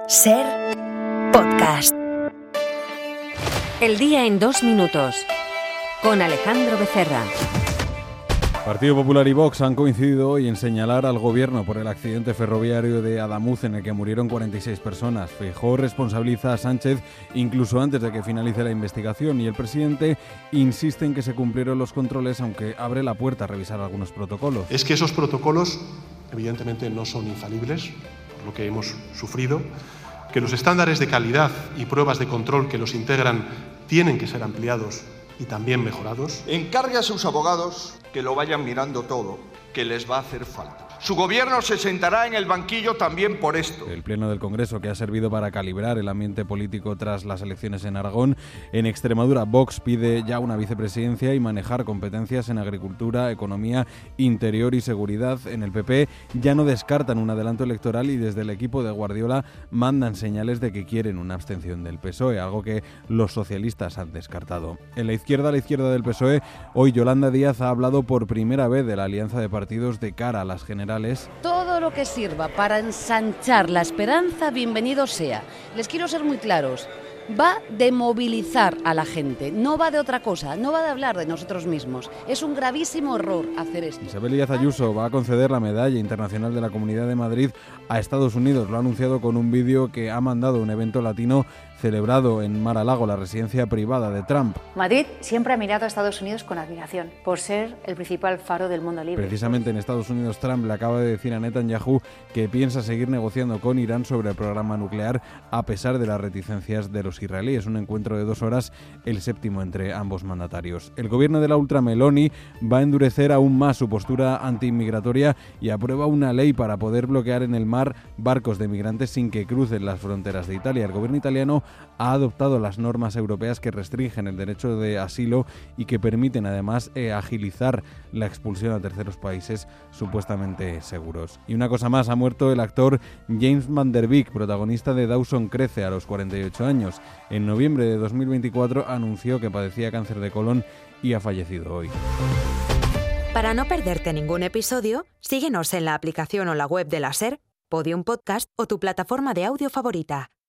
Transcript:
Ser podcast. El día en 2 minutos, con Alejandro Becerra. Partido Popular y Vox han coincidido hoy en señalar al gobierno por el accidente ferroviario de Adamuz en el que murieron 46 personas. Feijóo responsabiliza a Sánchez incluso antes de que finalice la investigación y el presidente insiste en que se cumplieron los controles, aunque abre la puerta a revisar algunos protocolos. Es que esos protocolos evidentemente no son infalibles, por lo que hemos sufrido, que los estándares de calidad y pruebas de control que los integran tienen que ser ampliados y también mejorados. Encargue a sus abogados que lo vayan mirando todo, que les va a hacer falta. Su gobierno se sentará en el banquillo también por esto. El Pleno del Congreso, que ha servido para calibrar el ambiente político tras las elecciones en Aragón. En Extremadura, Vox pide ya una vicepresidencia y manejar competencias en agricultura, economía, interior y seguridad. En el PP ya no descartan un adelanto electoral y desde el equipo de Guardiola mandan señales de que quieren una abstención del PSOE, algo que los socialistas han descartado. En la izquierda del PSOE, hoy Yolanda Díaz ha hablado por primera vez de la alianza de partidos de cara a las generales. Todo lo que sirva para ensanchar la esperanza, bienvenido sea. Les quiero ser muy claros. Va de movilizar a la gente, no va de otra cosa, no va de hablar de nosotros mismos. Es un gravísimo error hacer esto. Isabel Díaz Ayuso va a conceder la Medalla Internacional de la Comunidad de Madrid a Estados Unidos. Lo ha anunciado con un vídeo que ha mandado a un evento latino celebrado en Mar-a-Lago, la residencia privada de Trump. Madrid siempre ha mirado a Estados Unidos con admiración, por ser el principal faro del mundo libre. Precisamente en Estados Unidos, Trump le acaba de decir a Netanyahu que piensa seguir negociando con Irán sobre el programa nuclear a pesar de las reticencias de los israelíes. Un encuentro de 2 horas, el séptimo entre ambos mandatarios. El gobierno de la ultra Meloni va a endurecer aún más su postura antiinmigratoria y aprueba una ley para poder bloquear en el mar barcos de migrantes sin que crucen las fronteras de Italia. El gobierno italiano ha adoptado las normas europeas que restringen el derecho de asilo y que permiten además agilizar la expulsión a terceros países supuestamente seguros. Y una cosa más, ha muerto el actor James Van Der Beek, protagonista de Dawson Crece, a los 48 años. En noviembre de 2024 anunció que padecía cáncer de colon y ha fallecido hoy. Para no perderte ningún episodio, síguenos en la aplicación o la web de la SER, Podium Podcast o tu plataforma de audio favorita.